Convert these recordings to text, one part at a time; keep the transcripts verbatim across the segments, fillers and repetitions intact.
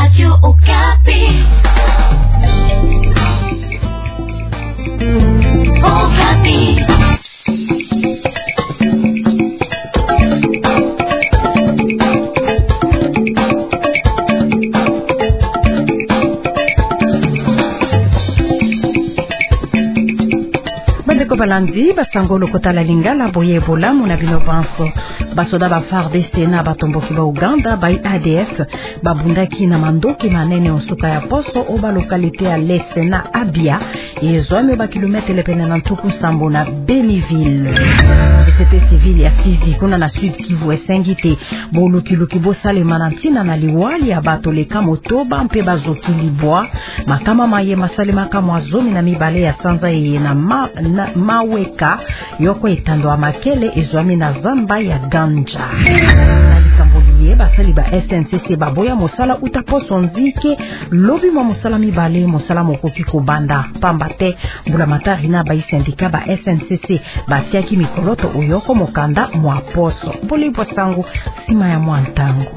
Radio Okapi. Okapi. Balandi basangolo kotala lingala boye bola mona bino banso basoda ba F A R D C na batomboki ba Uganda ba A D F babundaki na mandoki manene osuka ya posto oba lokalite ya Lese na Abia yezwame ba kilometre lepene na ntuku sambo na Beniville. Société civile ya Fizi kuna na Sud Kivu esengite boluki luki bosale manantina na liwali ya bato leka motoba mpe bazoki libwa makama maye masale makama azomi na mibale ya sanza ye na, ma, na maweka yoko etando makele ezwami na zamba ya ganja. Nalikambuliye basali ba S N C C baboya mosala utaposo nzike lobi mwa mosala mibale mosala mokoki kobanda pambate mbula matari na ba sindika ba S N C C basiaki mikoloto oyoko mokanda mwa poso polipo sangu sima ya mwantango.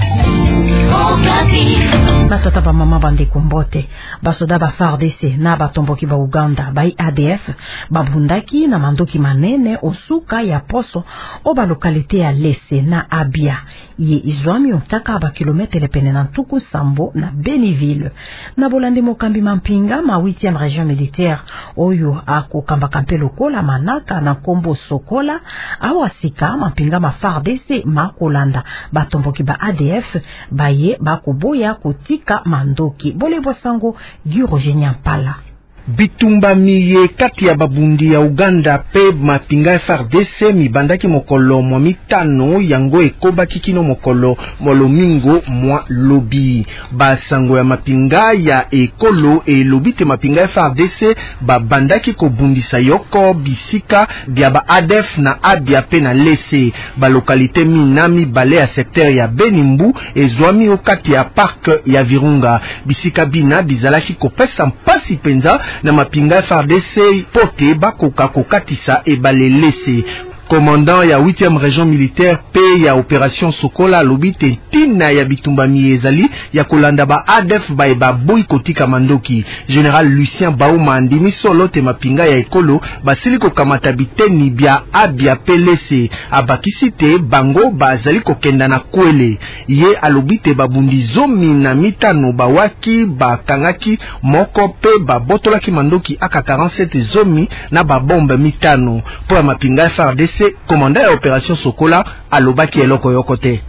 Batata ba mama bande kumbote basoda ba F A R D C na batomboki ba Uganda ba A D F babundaki na mandoki manene osuka ya poso oba lokalite ya Lese na Abia ye izwami otaka ba kilometre lepene na ntuku sambo na Beniville na bolandi mokambi mampinga ma huitième région militaire oyo ako kamba kampe lokola manaka na kombo sokola awasika mampinga ma F A R D C makolanda batomboki ba A D F baye bakoboya kotika mandoki bole bosango Giro Nyampala. Bitumba miye kati ya babundi ya Uganda pe mapinga F A R D C mibandaki mokolo mwa mitano yango ekoba kikino mokolo molomingo mwa lobi basango ya mapinga ya ekolo e lobite mapinga F A R D C babandaki kobundisa yoko bisika bia ba A D F na Abia pe na Lese ba lokalite minami bale ya secteur ya Benimbu ezwami okati ya park ya Virunga bisika bina bizalaki kopesa mpasi penza na mapinga F A R D C pote bakoka kokatisa ebale Lese. Commandant ya huitième région militaire P ya opération Sokola lobite tina ya bitumba miezali ya kolanda ba A D F ba eba boy kotika mandoki. Général Lucien Bauma andimi solo te mapinga ya ekolo basili ko kamata biteni bia Abia Pelese abakisite bango bazali kokenda na kwele ye alobite babundi zomi na mitano bawaki bakangaki moko pe babotolaki mandoki aka quarante-sept zomi na babombe mitano po mapinga F A R D C commandant ya opération Sokola alobaki eloko yokote.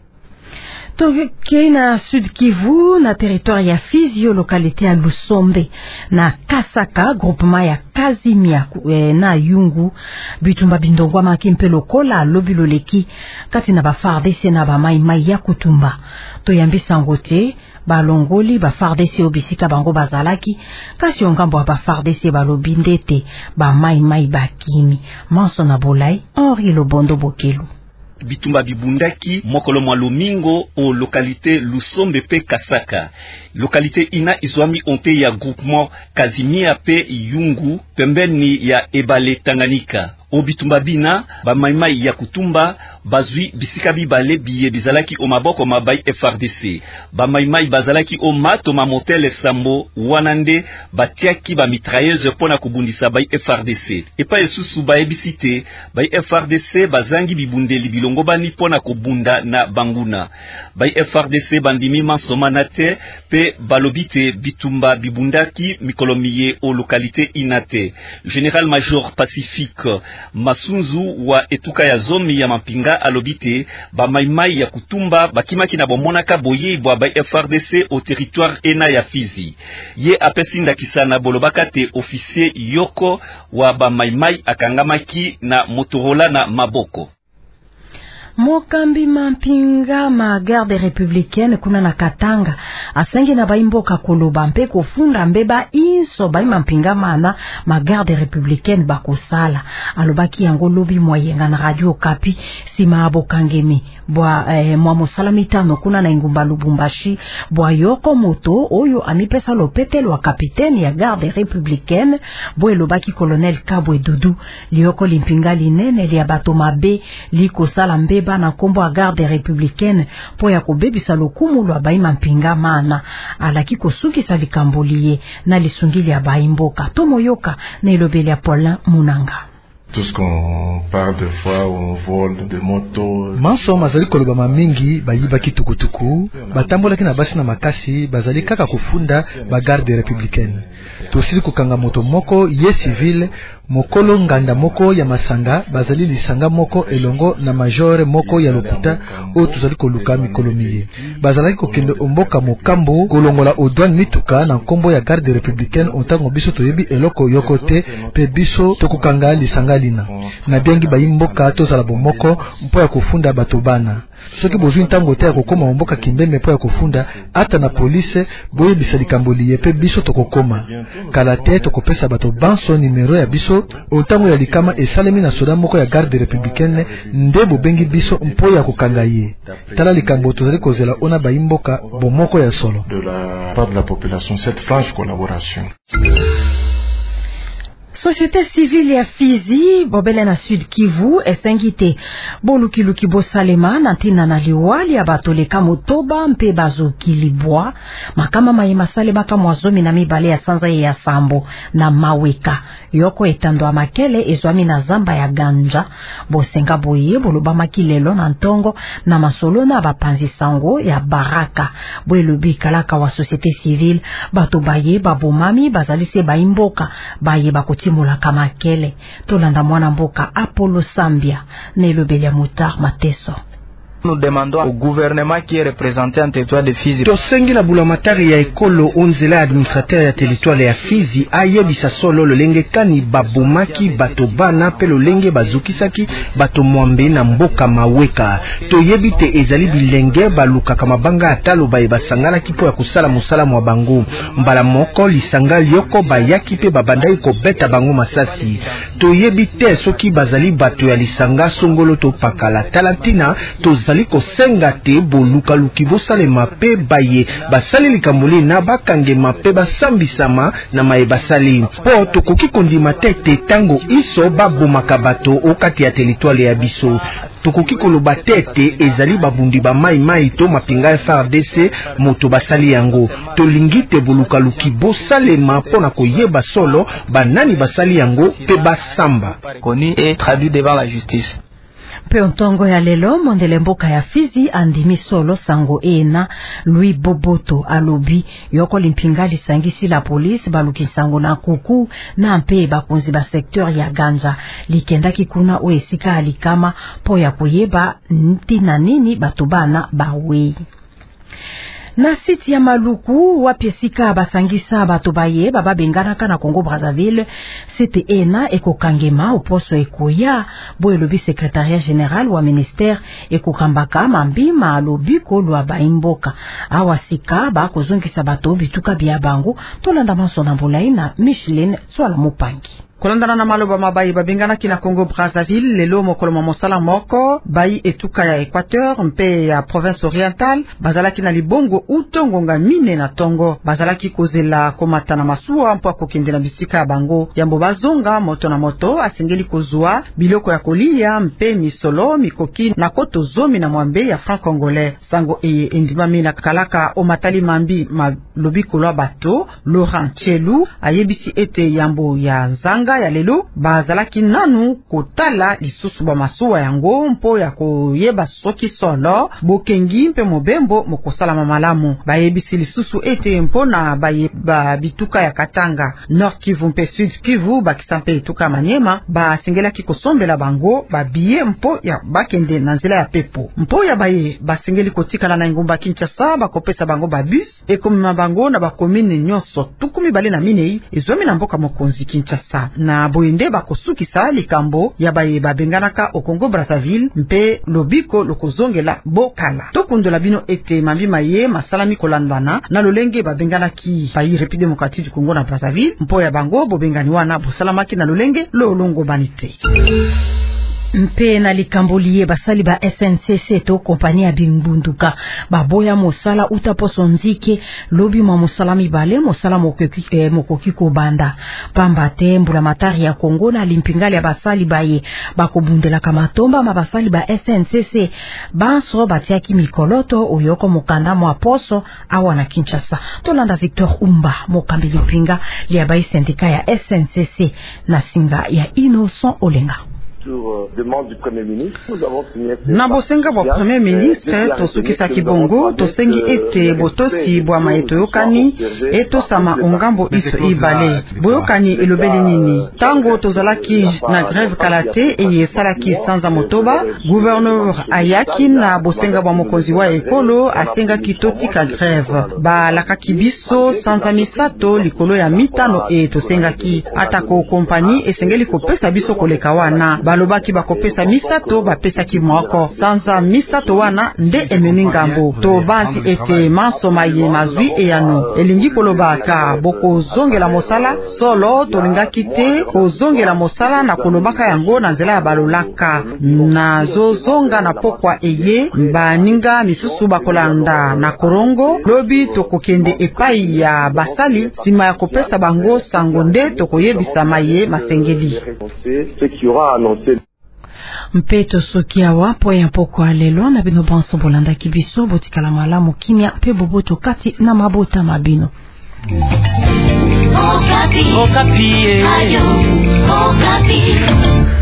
Toke na Sud Kivu na territoire ya Fizi localité ya Lusombe na Kasaka groupement ya Kazimia e, na Yungu bitumba bindongwa makimpe lokola lobiloleki kati na ba F A R D C na ba mai mai ya kutumba to yambisa ngote balongoli ba F A R D C obisika bango bazalaki kasi ongambo ba F A R D C balobindete ba mai mai bakimi manso na bolai Henri Lobondo Bokelu. Bitumba bibundaki mokolo mwa lomingo o localité Lusombe pe Kasaka. Localité ina izwami onte ya groupement Kazimia pe Yungu pembeni ya Ebale Tanganyika. O bitumba bina ba maimai ya kutumba bazui bisika bibale biye bizalaki o maboko mabai F A R D C. Ba maimai bazalaki o mato ma motel sambo wanande batiaki ba mitrailleuse pona kubundisa bai F R D C. Epa esusu ba ebisite bai F R D C bazangi bibundeli bilongo bani pona kubunda na banguna. Bai F R D C bandimi mansomanate pe balobite bitumba bibundaki mikolomiye o localité inate. Général Major Pacifique Masunzu wa etuka ya zomi ya mapinga alobite ba maimai ya kutumba bakimaki na bomonaka boye bwa ba F R D C au territoire ena ya Fizi. Ye apesinda kisana bolobakate officier yoko wa ba maimai akangamaki na Motorola na maboko. Mokambi mampinga ma garde républicaine kuna na Katanga asengi na baimboka koloba mpe kofunda mbeba inso bai mampinga mana ma garde républicaine bakosala alobaki yango lobi moyenga na Radio Okapi sima abokangemi bwa eh, mwa mosala mitano kuna na Ingumba Lubumbashi bwa yoko moto oyo amipesa lopete lwa kapiteni ya garde républicaine bwe lobaki colonel Kabwe Dudu lioko limpinga linene lia bato mabe liko sala mbeba bayeba na kombo a garde républicaine po ya kobebisa lokumu lwa bayima mpinga mana alaki kosukisa likambolie na lisungili ya bayimboka tomoyoka na elobeli ya Paulin Munanga. Tout ce qu'on parle de fois où on vole de motos. Manso mazali koloba mamingi bayiba kitukutuku batambola kina basi na makasi bazali kaka kufunda ba garde républicaine. Tosili kukanga moto moko ye civil mokolo nganda moko ya masanga bazali lisanga moko elongo na major moko ya lokuta o tuzali koluka mikolomiye. Bazali kokende omboka mokambo kolongola odouane mituka na kombo ya garde républicaine ontango biso toyebi eloko yokote pe biso tokukanga lisanga lina. Na biangi bayimboka tozala bomoko mpo ya kufunda bato bana. Soki bozwi ntango te ya kokoma omboka kimbembe mpo ya kufunda ata na police boye bisalikambo liye pe biso tokokoma. Kala te tokopesa bato banso numero ya biso otango ya likama esalemi na soda moko ya garde républicaine nde bobengi biso mpo ya kokanga ye. Tala likambo tozali kozela ona bayimboka bomoko ya solo. De la part de la population, cette franche collaboration. Société civile ya Fizi bobele na Sud Kivu esengite boluki luki bosalema na tina na liwali ya batoleka motoba mpe bazuki libwa makama mayema salema kama wazomi na mibale ya sanza ya sambo na maweka yoko etando ya makele ezwami na zamba ya ganja bosenga boye boluba makilelo na ntongo na masolo na bapanzi sango ya baraka bwelubi kalaka wa société civile bato baye babomami bazalise baimboka baye bakoti mulaka makele tolanda mwana mboka Apollo Sambia nelobeli ya Mutar Mateso. Nous demandons au gouvernement qui est représenté en territoire de Fizi. Tosengi na bulamatari ya ekolo onzela administrateur ya territoire ya Fizi ayebisa solo lolenge kani babomaki bato bana pe lolenge bazukisaki bato mwambe na mboka maweka. Toyebi te ezali bilenge baluka kama banga atalo baye basangala kipo ya kusala musala mwa bango. Mbala moko lisanga lioko bayaki pe babandai ko beta bango masasi. Toyebi te soki bazali bato ya lisanga songolo to pakala talantina to zali kosenga te boluka luki bosalema pe baye basali likamboli na bakange mape basambisama na maye basali po tokoki kondima te tango iso babomaka bato okati ya territoire ya biso. Tokoki koloba tete ezali babundi ba mai mai to mapinga F R D C moto basali yango tolingi te boluka luki bosalema pona koyeba solo banani basali yango pe basamba Connu et traduit devant la justice. Pe ontongo ya lelo mondele mboka ya Fizi andimi solo sango ena Louis Boboto alobi yoko limpinga lisangisi la police baluki sango na kuku na mpe bakonzi ba secteur ya ganja likenda kikuna o esika alikama po ya koyeba ntina nini bato bana bawe. Na siti ya Maluku wapiesika basangisa bato baye baba bengana kana Congo Brazzaville site ena ekokangema oposo ekoya bo elobi secrétariat général wa ministère ekokambaka mambima alobiko lwa baimboka awasika ba kozongisa bato bituka bya bango tolanda maso na mbulai na Micheline Swala Mopangi. Kolandana na maloba mabayi babingana kina Congo Brazzaville lelo mokolo mosala moko bayi etuka ya Équateur mpe ya province orientale bazalaki na libongo utongonga mine na tongo bazalaki kozela komata na masuwa mpo akokende na bisika ya bango yambo bazonga moto na moto asengeli kozwa biloko ya kolia mpe misolo mikoki na koto zomi na mwambe ya franc congolais sango eye endimami na kalaka omatali mambi malobi kolwa bato Laurent Chelu ayebisi ete yambo ya nzanga ya lelo bazalaki nanu kotala lisusu ba masuwa yango mpo ya koyeba soki solo bokengi mpe mobembo mokosala mamalamu bayebisi lisusu ete mpo na baye ba bituka ya Katanga Nord Kivu mpe Sud Kivu bakisampe etuka Manyema basengelaki kosombela bango babiye mpo ya bakende na nzela ya pepo mpo ya baye basengeli kotikala na ngumba Kinshasa bakopesa bango babus ekomema bango na bakomine nyonso tukumi bale na minei ezomi na mboka mokonzi Kinshasa na boyende bakosukisa likambo ya baye babenganaka o Congo Brazzaville mpe lobiko lokozongela bokala tokundola bino ete mambi maye masalami kolandana na lolenge babenganaki payi République démocratique du Congo na Brazzaville mpo ya bango bobengani wana bosalamaki na lolenge lo longo banite. Mpe na likambolie basali ba S N C C to kompani ya Bimbunduka baboya mosala utaposo nzike lobi mwa mosala mibale mosala mokoki eh, mokoki ko banda pamba te mbula matari ya Kongo na limpingali ya basali baye bakobundela kamatomba ma basali ba S N C C banso batiaki mikoloto oyoko mokanda mwa poso awa na Kinshasa. Tolanda Victor Umba mokambi lipinga lia bai sindika ya S N C C na singa ya Innocent Olenga. Sur demande du Premier ministre, nous avons signé na bosenga bwa Premier ministre tosukisa kibongo tosengi ete botosi bwa maeto yokani eto sama ongambo iso ibale boyokani elobeli nini tango tozalaki na grève kalate eye salaki sanza motoba gouverneur ayaki na bosenga bwa mokonzi wa ekolo asenga kitotika grève ba lakaki biso sanza misato likolo ya mitano e tosengaki atako kompani esengeli kopesa biso koleka wana balobaki bakopesa misato bapesa ki mwako sanza misato wana nde ememi ngambo to banzi ete mansoma ye mazwi eyano elingi kolobaka boko zongela mosala solo tolingaki te kozongela mosala na kolobaka yango na nzela ya balolaka na zozonga na pokwa eye baninga misusu bakolanda na korongo lobi tokokende epai ya basali sima ya kopesa bango sango nde tokoyebisa maye masengeli Mpeto sokia wapo ya poko alelo na bino banso bolanda kibiso botikala malamu kimia pe boboto kati na mabota mabino. Okapi. Okapi. Ayo. Okapi.